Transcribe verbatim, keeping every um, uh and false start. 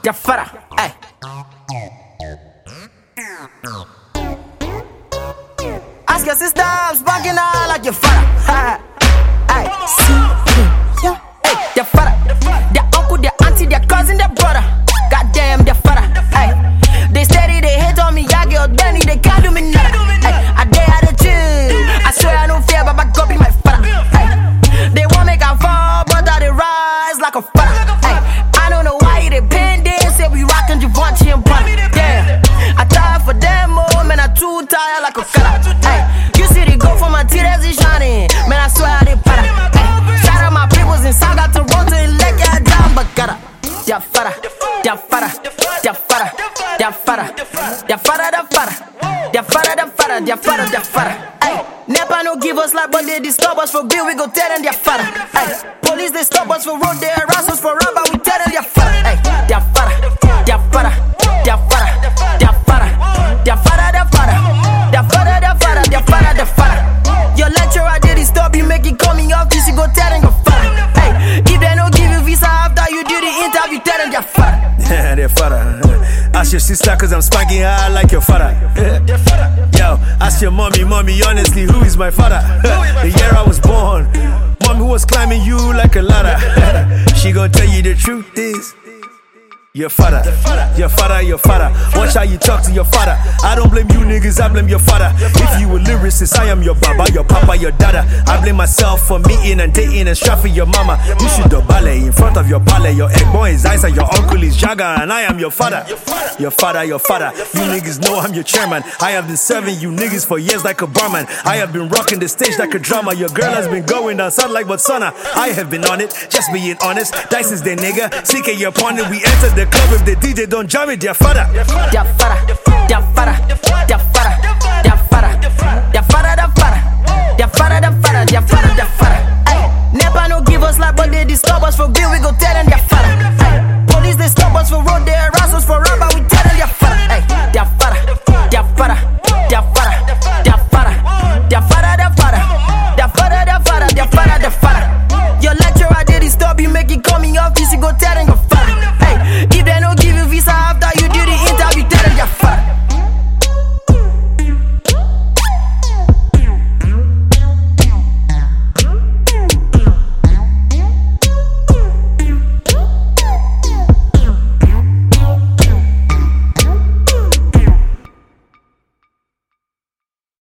dia fara, ay. Ask your sister, I'm sparking out like your fara. Ay, see, yeah, ay, dia fara. Their uncle, their auntie, their cousin, their brother. Goddamn, dia fara, ay. They steady, they hate on me, I get Danny, they can't do me nada. Ay, I dare how to chill. I swear I don't fear, but my God be my fara. Ay, they won't make I fall, but I they rise like a fara. Ay, I don't know why they pin this, say we rockin' Givenchy and Prada. Damn, I tired for them, oh man, I too tired like a color. Ay, you see they go for my teeth as it shining, man, I swear I they para. Ay, shout out my peoples in Saga, Toronto, and Leg, yeah, down, but gotta. Dia fara, dia fara, dia fara, dia fara, dia fara, dia fara, dia fara, dia fara, dia fara, dia fara. Ay, Nepa no give us like, but they disturb us for bill, we go tell them dia fara. Ay, police they stop us for road, they harass us for rubber, we tell them dia fara. Ay, dia fara, dia fara, dia fara, dia fara, dia fara, dia fara, dia fara, dia fara, dia fara, dia fara. Your lecturer did it stop you, make it coming off, this you go tell them your fara. Ay, if they no give you visa after you do the interview, tell them dia fara. Yeah, they're fada. Ask your sister cause I'm spanking her like your father. Yo, ask your mommy, mommy, honestly, who is my father? The year I was born, mom who was climbing you like a ladder. She gon' tell you the truth is your father, your father, your father. Watch how you talk to your father. I don't blame you niggas, I blame your father. If you a lyricist, I am your baba, your papa, your dada. I blame myself for meeting and dating and strapping your mama. You should do ballet in front of your ballet. Your egg boy is Isa, your uncle is Jaga, and I am your father. Your father, your father. You niggas know I'm your chairman. I have been serving you niggas for years like a barman. I have been rocking the stage like a drama. Your girl has been going down sound like Botswana. I have been on it, just being honest. Dice is the nigga, C K your opponent. We entered the club if the D J don't jam it, dia fada. Dia fara, dia fara, dia fara, dia fara, dia fara, dia fara, dia fara, dia fara, dia fara, dia fara.